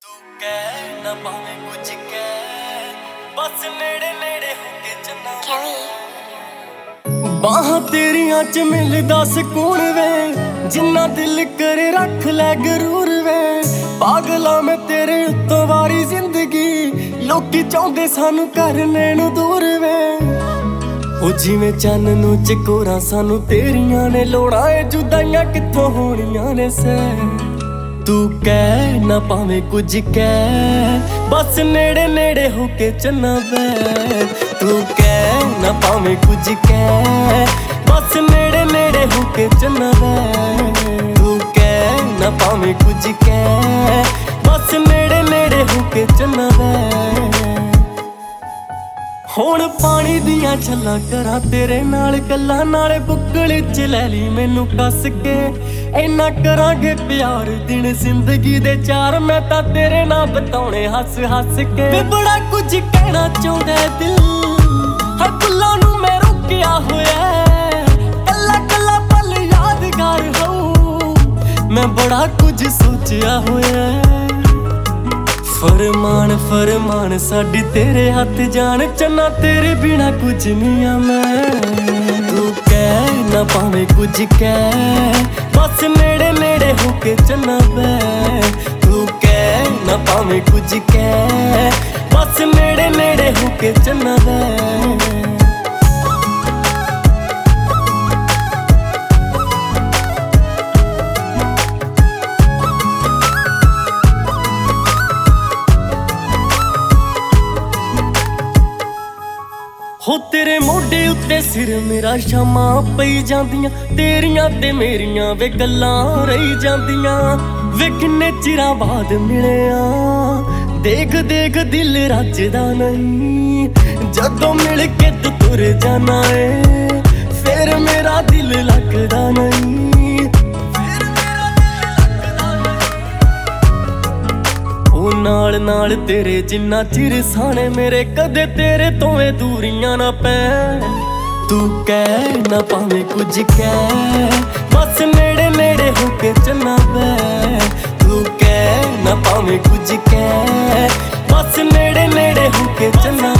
ਤੂੰ ਕਹਿ ਨਾ ਪਾਵੇਂ ਕੁਝ ਕਹਿ ਬਸ ਨੇੜੇ ਨੇੜੇ ਹੋ ਕੇ ਚੱਲਾਂ ਬਾਹਾਂ ਤੇਰੀਆਂ ਚ ਮਿਲਦਾ ਸਕੂਨ ਵੇ ਜਿੰਨਾ ਦਿਲ ਕਰੇ ਰੱਖ ਲੈ ਗਰੂਰ ਵੇ ਪਾਗਲਾਂ ਮੈਂ ਤੇਰੇ ਉੱਤੋਂ ਵਾਰੀ ਜ਼ਿੰਦਗੀ ਲੋਕੀ ਚਾਹੁੰਦੇ ਸਾਨੂੰ ਕਰਨੇ ਨੂੰ ਦੂਰ ਵੇ ਉਹ ਜਿਵੇਂ ਚੰਨ ਨੂੰ ਚਕੋਰਾਂ ਸਾਨੂੰ ਤੇਰੀਆਂ ਨੇ ਲੋੜਾਂ ਏ ਜੁਦਾਈਆਂ ਕਿੱਥੋਂ ਹੋਣੀਆਂ ਨੇ ਸੈ ਤੂੰ ਕਹਿ ਨਾ ਪਾਵੇਂ ਕੁਝ ਕਹਿ ਬਸ ਨੇੜੇ ਨੇੜੇ ਹੋ ਕੇ ਚੱਲਾਂ ਵੇ ਤੂੰ ਕਹਿ ਨਾ ਪਾਵੇਂ ਕੁਝ ਕਹਿ ਬਸ ਨੇੜੇ ਨੇੜੇ ਹੋ ਕੇ ਚੱਲਾਂ ਵੇ ਤੂੰ ਕਹਿ ਨਾ ਪਾਵੇਂ ਕੁਝ ਕਹਿ ਬਸ ਨੇੜੇ ਨੇੜੇ ਹੋ ਕੇ ਚੱਲਾਂ ਵੇ ਹੁਣ ਪਾਣੀ ਦੀਆਂ ਛੱਲਾਂ ਕਰਾਂ ਤੇਰੇ ਨਾਲ ਗੱਲਾਂ ਨਾਲੇ ਬੁੱਕਲ ਚ ਲੈ ਲਈ ਮੈਨੂੰ ਕੱਸ ਕੇ ਇੰਨਾ ਕਰਾਂਗੇ ਪਿਆਰ ਦਿਨ ਜ਼ਿੰਦਗੀ ਦੇ ਚਾਰ ਮੈਂ ਤਾਂ ਤੇਰੇ ਨਾਲ ਬਿਤਾਉਣੇ ਹੱਸ ਹੱਸ ਕੇ ਵੇ ਬੜਾ ਕੁਝ ਕਹਿਣਾ ਚਾਹੁੰਦਾ ਦਿਲ ਹਰ ਗੱਲਾਂ ਨੂੰ ਮੈਂ ਰੋਕਿਆ ਹੋਇਆ ਕੱਲਾ ਕੱਲਾ ਪਲ ਯਾਦਗਾਰ ਹੋ ਮੈਂ ਬੜਾ ਕੁਝ ਸੋਚਿਆ ਹੋਇਆ ਫਰਮਾਨ ਫਰਮਾਨ ਸਾਡੇ ਤੇਰੇ ਹੱਥ ਜਾਣ ਚੰਨਾ ਤੇਰੇ ਬਿਨਾ ਕੁਝ ਨਹੀਂ ਆ ਮੈਂ ਤੂੰ ਕਹਿ ਨਾ ਪਾਵੇਂ ਕੁਝ ਕਹਿ ਬਸ ਨੇੜੇ ਨੇੜੇ ਹੋ ਕੇ ਚੱਲਾਂ ਵੇ ਤੂੰ ਕਹਿ ਨਾ ਪਾਵੇਂ ਕੁਝ ਕਹਿ ਬਸ ਨੇੜੇ ਨੇੜੇ ਹੋ ਕੇ ਚੱਲਾਂ ਵੇ ਹੋ ਤੇਰੇ ਮੋਢੇ ਉੱਤੇ ਸਿਰ ਮੇਰਾ ਸ਼ਾਮਾਂ ਪਈ ਜਾਂਦੀਆਂ ਤੇਰੀਆਂ ਤੇ ਮੇਰੀਆਂ ਵੇ ਗੱਲਾਂ ਰਹੀ ਜਾਂਦੀਆਂ ਵੇ ਕਿੰਨੇ ਚਿਰਾਂ ਬਾਅਦ ਮਿਲਿਆ ਦੇਖ ਦੇਖ ਦਿਲ ਰੱਜਦਾ ਨਹੀਂ ਜਦੋਂ ਮਿਲ ਕੇ ਤੂੰ ਤੁਰ ਜਾਣਾ ਏ ਫਿਰ ਮੇਰਾ ਦਿਲ ਲੱਗਦਾ ਨਹੀਂ ਨਾਲ ਨਾਲ ਤੇਰੇ ਜਿੰਨਾ ਚਿਰ ਸਾਣੇ ਮੇਰੇ ਕਦੇ ਤੇਰੇ ਤੋਂ ਏ ਦੂਰੀਆਂ ਨਾ ਪੈਣ ਤੂੰ ਕਹਿ ਨਾ ਪਾਵੇਂ ਕੁਝ ਕਹਿ ਬਸ ਨੇੜੇ ਨੇੜੇ ਹੋ ਕੇ ਚੱਲਾਂ ਵੇ ਤੂੰ ਕਹਿ ਨਾ ਪਾਵੇਂ ਕੁਝ ਕਹਿ ਬਸ ਨੇੜੇ ਨੇੜੇ ਹੋ ਕੇ ਚੱਲਾਂ